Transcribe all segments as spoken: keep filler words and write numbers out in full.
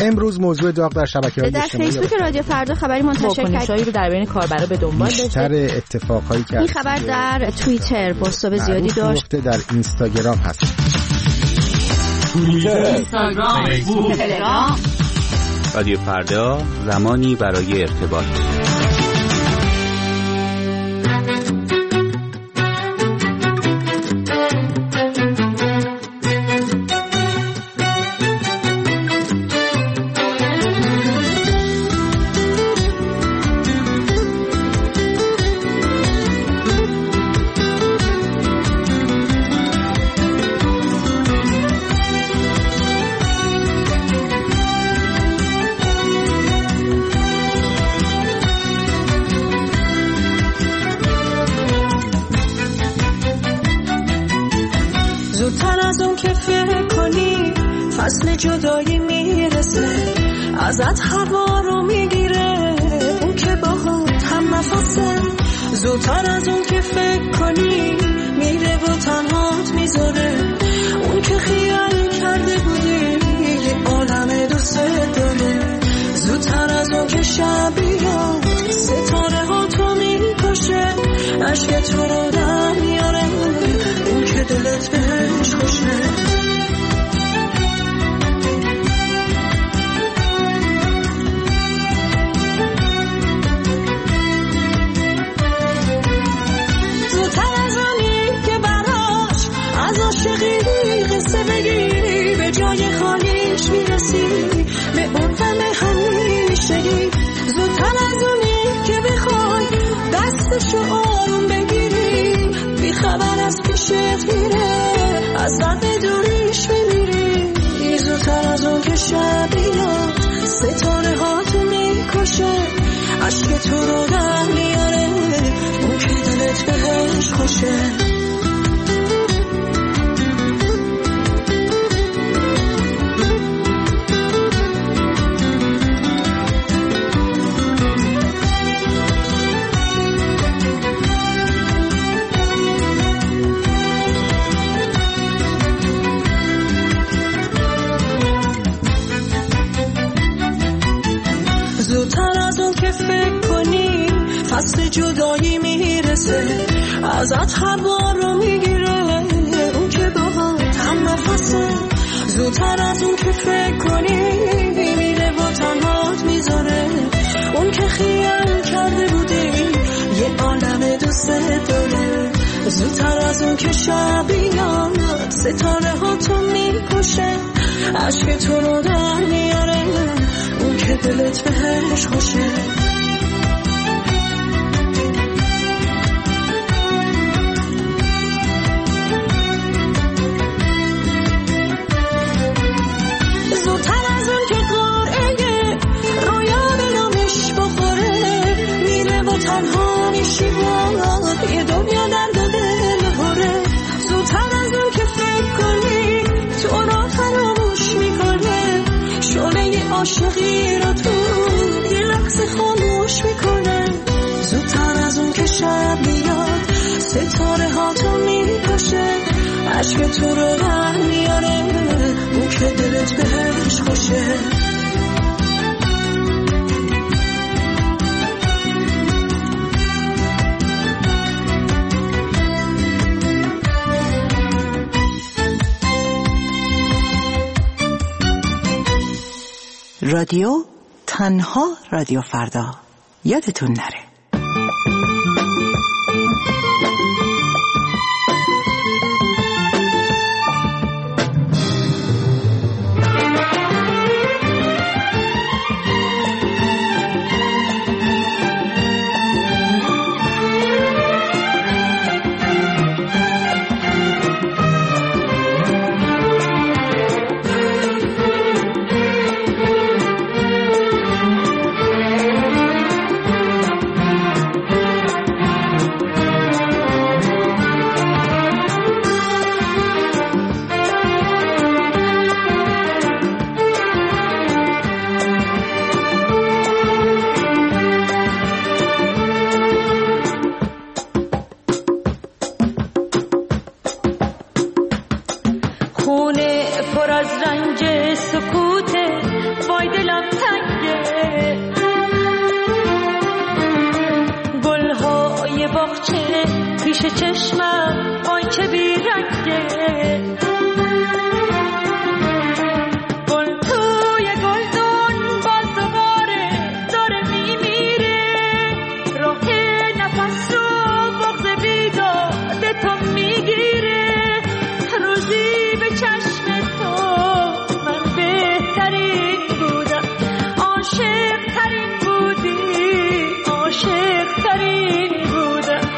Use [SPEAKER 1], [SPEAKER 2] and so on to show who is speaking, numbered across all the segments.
[SPEAKER 1] امروز موضوع داغ در شبکه‌های
[SPEAKER 2] اجتماعی در فیسبوک رادیو فردا خبری منتشر کرد
[SPEAKER 3] واکنش‌هایی رو در بین کاربرا به دنبال داشت.
[SPEAKER 1] بیشتر اتفاقایی که
[SPEAKER 2] این خبر در توییتر پست‌های زیادی داشت.
[SPEAKER 1] در اینستاگرام هست.
[SPEAKER 4] توییتر، اینستاگرام، فیسبوک، تلگرام.
[SPEAKER 5] رادیو فردا، زمانی برای ارتباط.
[SPEAKER 6] فصل جدایی میرسه ازت هوا رو میگیره اون که باهات هم نفسه زودتر از اون که فکر کنی میره و تنهات میذاره اون که خیال کرده بودی یه عالم دوست داره زودتر از اون که شب بیاد ستاره ها تو میکشه عشق تو رو در میاره اون که دلت بهش خوشه قصه بگی به جای خالیش میرسی به اون غم همیشگی زودتر از اونی که بخوای دستشو آروم بگیری بی خبر از پیشت میره از درد دوریش میمیری زودتر از اون که شب بیاد ستاره ها تو میکشه عشق تو رو در میاره اون که دلت بهش خوشه فصل جدایی میرسه ازت هوا رو میگیره اون که باهات هم نفسه زودتر از اون که فکر کنی میره و تنهات میذاره اون که خیال کرده بودی یه عالم دوست داره زودتر از اون که شب بیاد ستاره ها تو میکشه عشق تو رو در میاره اون که دلت بهش خوشه تنها میشی باید یه دنیا درد و دل هره زودتر از اون که فکر کنی تو را فراموش میکنه شعله عاشقی رو تو یه لحظه خاموش میکنه زودتر از اون که شب میاد ستاره ها تو میکشه عشق تو رو در میاره اون که دلت بهش خوشه
[SPEAKER 7] رادیو تنها رادیو فردا یادتون نره.
[SPEAKER 6] چشمم وای چه بیرنگه گل توی گلدون باز دوباره داره میمیره راه نفس رو بغض بیداد تو میگیره روزی به چشم تو من بهترین بودم عاشق ترین بودی عاشق ترین بودم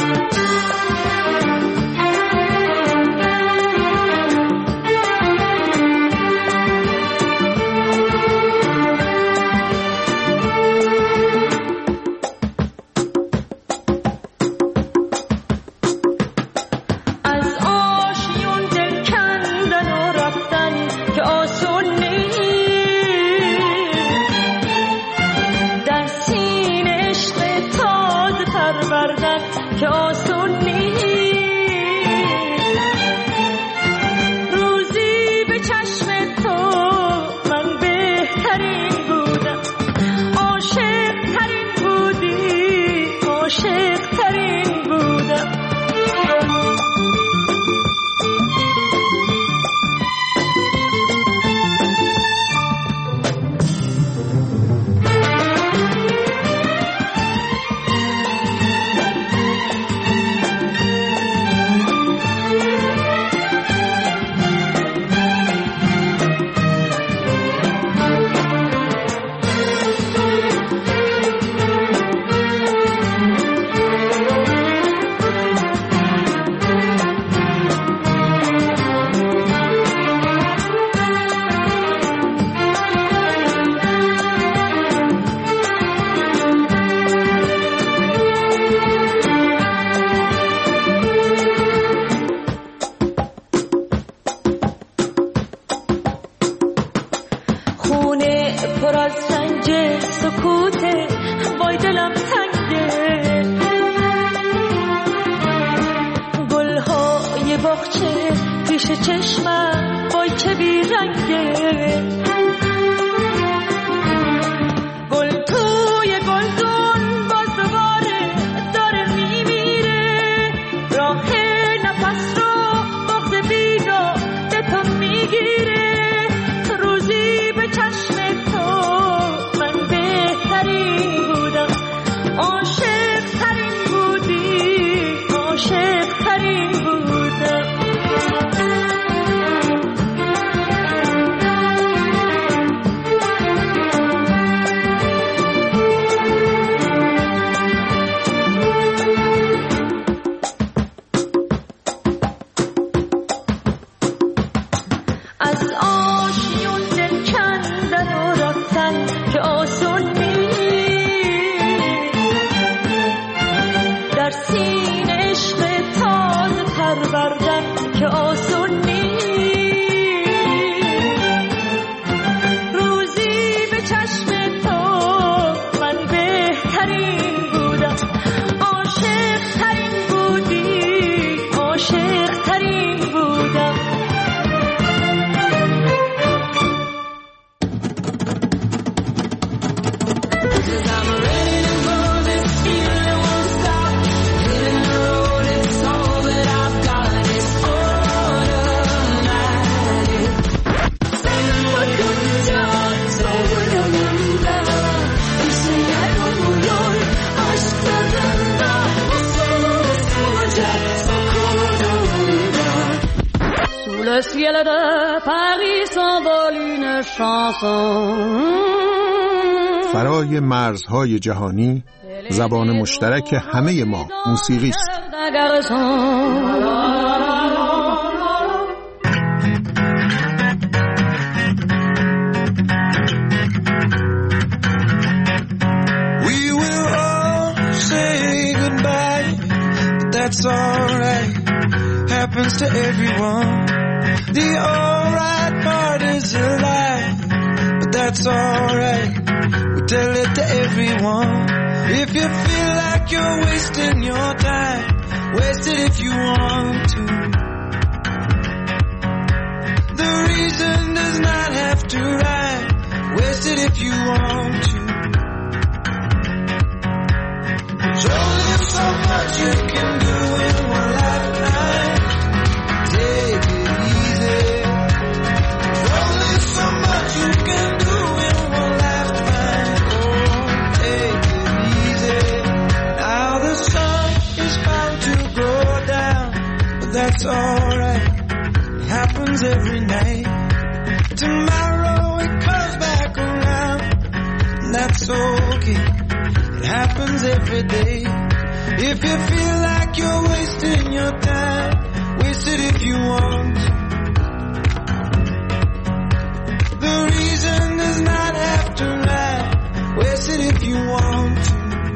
[SPEAKER 1] فرای مرزهای جهانی زبان مشترک همه ما موسیقی است.
[SPEAKER 8] We will all say goodbye, but that's alright. Happens to everyone. The alright part is a lie, but that's alright. We tell it to everyone. If you feel like you're wasting your time, waste it if you want to. The reason does not have to rhyme. Waste it if you want to. There's only so much you can do in happens every day. If you feel like you're wasting your time, waste it if you want. The reason does not have to lie, waste it if you want to.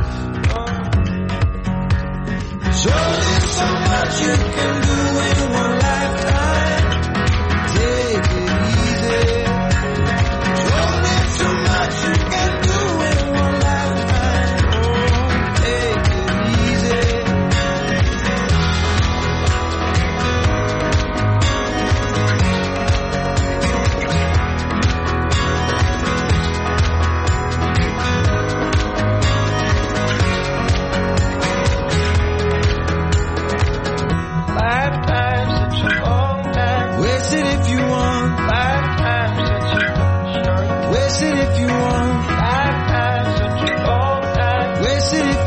[SPEAKER 8] So there's so much you can do in one lifetime. Take it easy. So there's so much you can do in one lifetime. Oh, take it easy. Waste it if you want. Waste it if